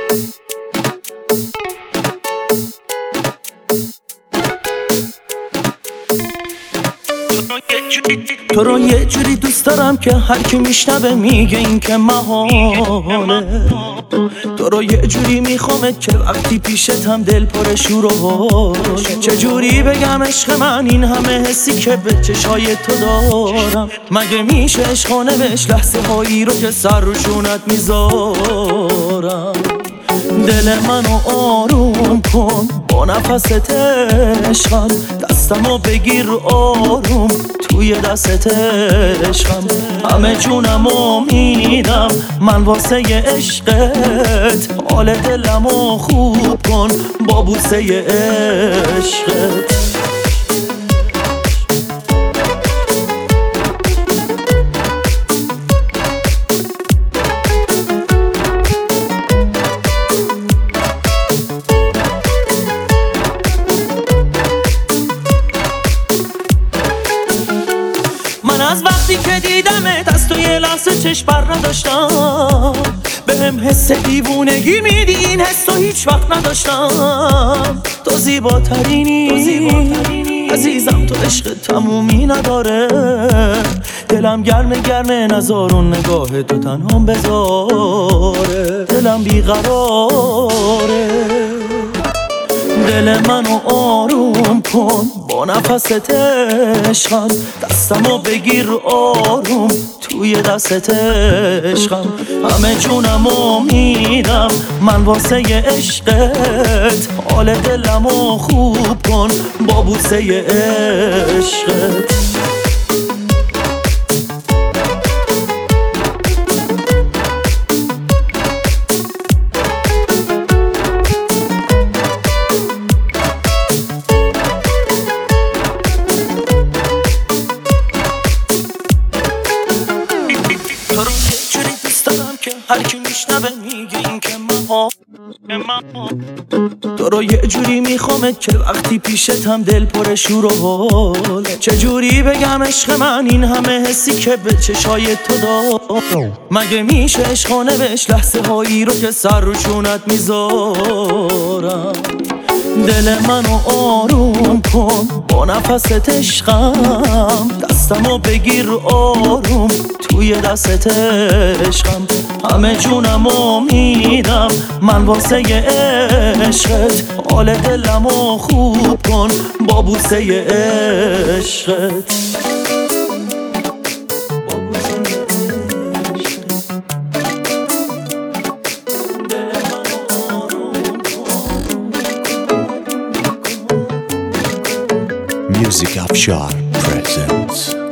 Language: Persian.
تو رو یه جوری دوست دارم که هر کی میشنوه میگه این که محاله. تو رو یه جوری میخوامت که وقتی پیشتم دل پر شور و حاله. چجوری بگم عشق من این همه حسی که به چشای تو دارم؟ مگه میشه عشقانه بهش لحظه هایی رو که سر روشونت میذارم؟ دل منو آروم کن با نفست عشقم، دستمو بگیر آروم توی دستت عشقم. همه جونمو میدم من واسه عشقت، حال دلمو خوب کن با بوسه عشقت. من از وقتی که دیدمت از تو یه لحظه چشم بر نداشتم، بهم حس دیوونگی میدی این حس رو هیچ وقت نداشتم. تو زیباترینی عزیزم، تو عشق تمومی نداره. دلم گرمه نزارون نگاه تو تنهام بذاره. دلم بیقراره، دل منو آروم کن با نفست عشقم، دستمو بگیر آروم توی دستت عشقم. همه جونمو میدم من واسه عشقت، حال دلمو خوب کن با بوسه عشقت. تو رو یه جوری دوست دارم که هر کی میشنوه میگه این که تو رو یه جوری میخوامت که وقتی پیشتم دل پر شور و حاله. چجوری بگم عشق من این همه حسی که به چشای تو دارم؟ مگه میشه عشقانه بهش لحظه هایی رو که سر روشونت میذارم؟ دل منو آروم کن با نفست عشقم، دستمو بگیر آروم توی دستت عشقم. همه جونمو میدم من واسه عشقت، حال دلمو خوب کن با بوسه عشقت. Music Afshar presents